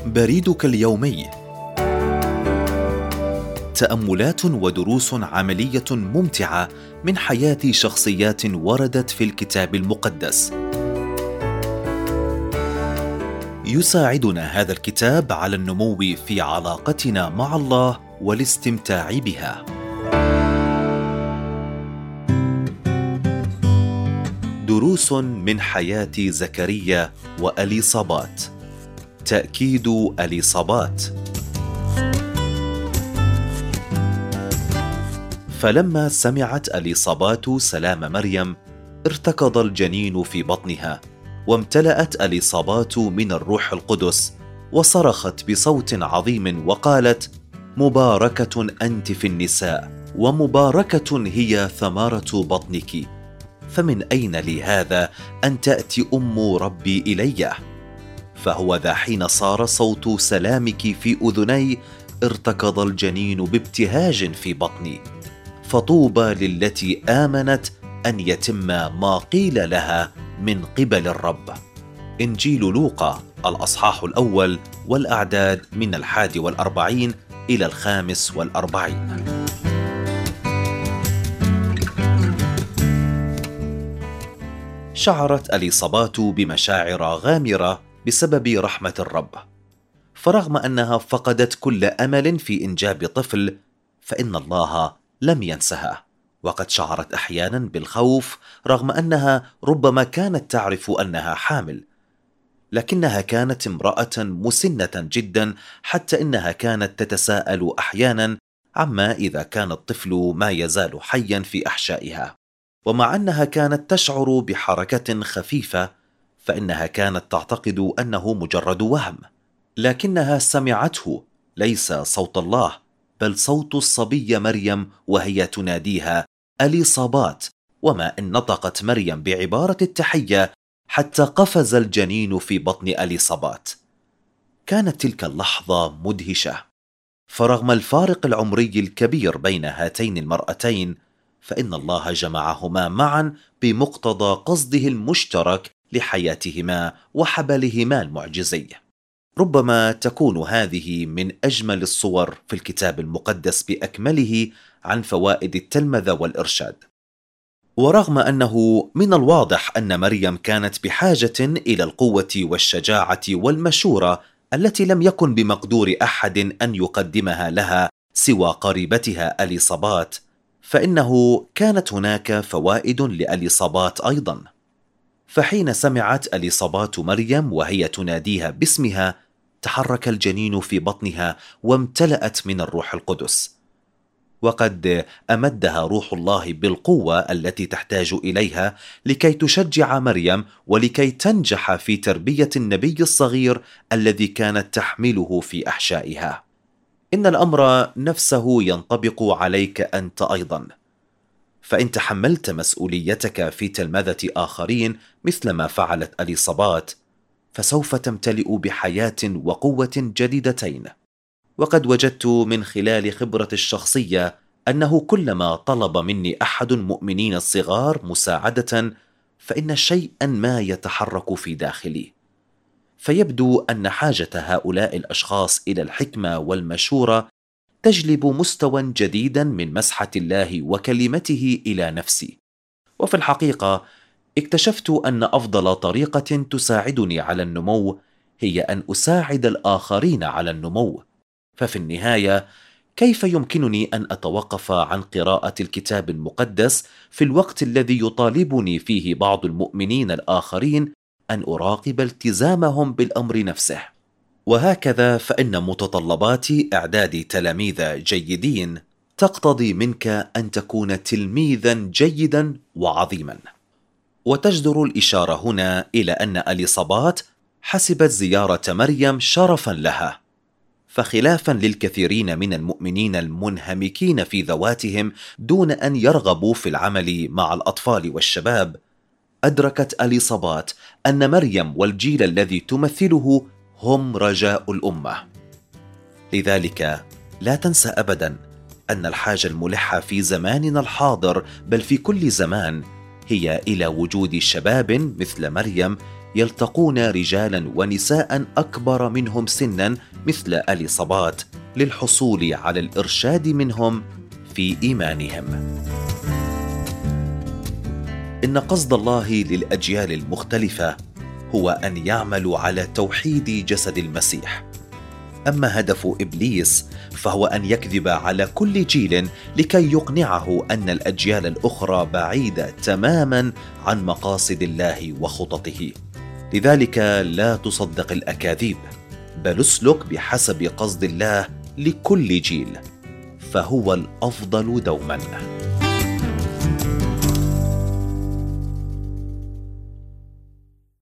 بريدك اليومي. تأملات ودروس عملية ممتعة من حياة شخصيات وردت في الكتاب المقدس. يساعدنا هذا الكتاب على النمو في علاقتنا مع الله والاستمتاع بها. دروس من حياة زكريا وأليصابات. تأكيد أليصابات. فلما سمعت أليصابات سلام مريم ارتكض الجنين في بطنها، وامتلأت أليصابات من الروح القدس، وصرخت بصوت عظيم وقالت: مباركة أنت في النساء، ومباركة هي ثمرة بطنك، فمن أين لي هذا أن تأتي أم ربي إلي؟ فهو ذا حين صار صوت سلامك في أذني ارتكض الجنين بابتهاج في بطني، فطوبى للتي آمنت أن يتم ما قيل لها من قبل الرب. إنجيل لوقا الأصحاح 1 والأعداد من 41 إلى 45. شعرت أليصابات بمشاعر غامرة بسبب رحمة الرب، فرغم أنها فقدت كل أمل في إنجاب طفل، فإن الله لم ينسها، وقد شعرت أحيانا بالخوف رغم أنها ربما كانت تعرف أنها حامل، لكنها كانت امرأة مسنة جدا، حتى إنها كانت تتساءل أحيانا عما إذا كان الطفل ما يزال حيا في أحشائها. ومع أنها كانت تشعر بحركة خفيفة، فإنها كانت تعتقد أنه مجرد وهم، لكنها سمعته ليس صوت الله بل صوت الصبي مريم وهي تناديها: أليصابات. وما إن نطقت مريم بعبارة التحية حتى قفز الجنين في بطن أليصابات. كانت تلك اللحظة مدهشة، فرغم الفارق العمري الكبير بين هاتين المرأتين، فإن الله جمعهما معا بمقتضى قصده المشترك لحياتهما وحبلهما المعجزي. ربما تكون هذه من أجمل الصور في الكتاب المقدس بأكمله عن فوائد التلمذة والإرشاد. ورغم أنه من الواضح أن مريم كانت بحاجة إلى القوة والشجاعة والمشورة التي لم يكن بمقدور أحد أن يقدمها لها سوى قريبتها أليصابات، فإنه كانت هناك فوائد لأليصابات أيضا. فحين سمعت أليصابات مريم وهي تناديها باسمها، تحرك الجنين في بطنها وامتلأت من الروح القدس، وقد أمدها روح الله بالقوة التي تحتاج إليها لكي تشجع مريم ولكي تنجح في تربية النبي الصغير الذي كانت تحمله في أحشائها. إن الأمر نفسه ينطبق عليك أنت أيضا، فإن تحملت مسؤوليتك في تلمذة آخرين مثل ما فعلت أليصابات، فسوف تمتلئ بحياة وقوة جديدتين. وقد وجدت من خلال خبرتي الشخصية أنه كلما طلب مني أحد المؤمنين الصغار مساعدة، فإن شيئا ما يتحرك في داخلي، فيبدو أن حاجة هؤلاء الأشخاص إلى الحكمة والمشورة تجلب مستوى جديدا من مسحة الله وكلمته إلى نفسي. وفي الحقيقة اكتشفت أن أفضل طريقة تساعدني على النمو هي أن أساعد الآخرين على النمو. ففي النهاية، كيف يمكنني أن أتوقف عن قراءة الكتاب المقدس في الوقت الذي يطالبني فيه بعض المؤمنين الآخرين أن أراقب التزامهم بالأمر نفسه؟ وهكذا فإن متطلبات إعداد تلاميذ جيدين تقتضي منك أن تكون تلميذا جيدا وعظيما. وتجدر الإشارة هنا إلى أن أليصابات حسبت زيارة مريم شرفا لها، فخلافا للكثيرين من المؤمنين المنهمكين في ذواتهم دون أن يرغبوا في العمل مع الأطفال والشباب، أدركت أليصابات أن مريم والجيل الذي تمثله هم رجاء الأمة. لذلك لا تنسى أبدا أن الحاجة الملحة في زماننا الحاضر بل في كل زمان هي إلى وجود شباب مثل مريم يلتقون رجالا ونساء أكبر منهم سنا مثل اليصابات للحصول على الإرشاد منهم في إيمانهم. إن قصد الله للأجيال المختلفة هو أن يعملوا على توحيد جسد المسيح. أما هدف إبليس فهو أن يكذب على كل جيل لكي يقنعه أن الأجيال الأخرى بعيدة تماما عن مقاصد الله وخططه. لذلك لا تصدق الأكاذيب، بل اسلك بحسب قصد الله لكل جيل، فهو الأفضل دوما.